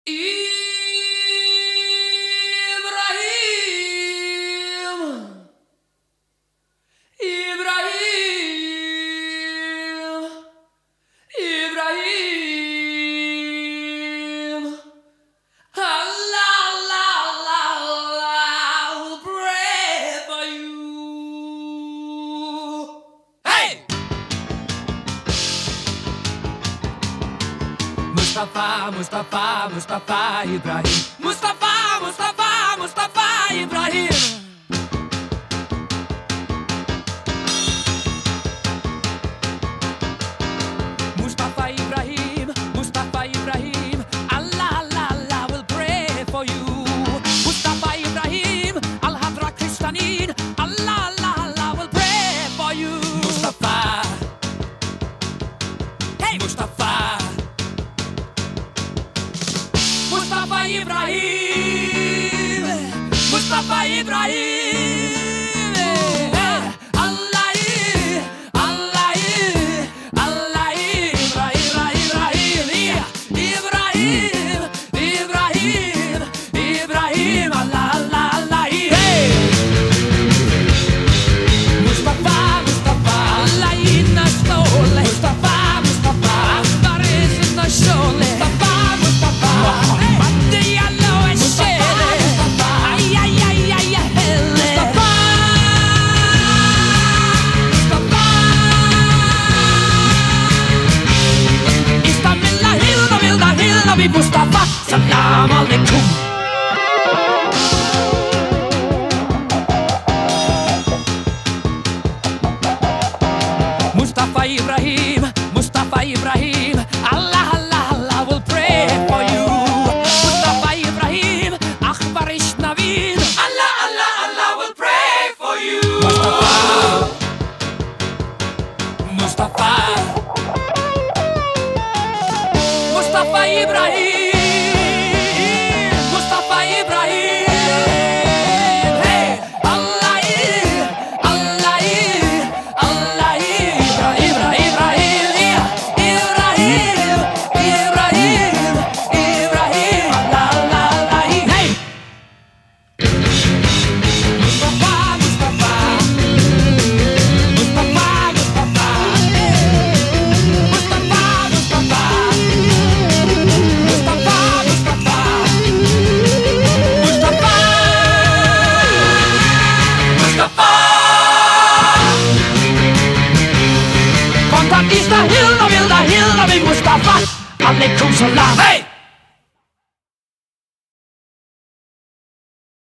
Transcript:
Ibrahim, Ibrahim, Ibrahim. Allah, Allah, Allah, Allah will pray for you. Hey! Mustafa, Mustafa, Mustafa Ibrahim. Mustafa, Mustafa, Mustafa Ibrahim. Mustafa Ibrahim, Mustafa Ibrahim. Allah, Allah, Allah will pray for you. Mustafa Ibrahim, Al-Hadra Kristanin. Allah, Allah, Allah will pray for you. Mustafa, hey Mustafa. Mustafa Ibrahim, Mustafa Ibrahim. Allah, Allah, Allah, Ibrahim, Ibrahim, Ibrahim, Ibrahim, Allah, Allah, Allah. Hey! Mustafa, Mustafa, Allah in the soul. Mustafa, Mustafa, Akbar is in the soul. Mustafa, Mustafa. Mustafa, salam alaikum. Mustafa Ibrahim, Mustafa Ibrahim. Allah, Allah, Allah will pray for you. Mustafa Ibrahim, Akbar Ishnavin. Allah, Allah, Allah will pray for you. Mustafa, Mustafa Ibrahim.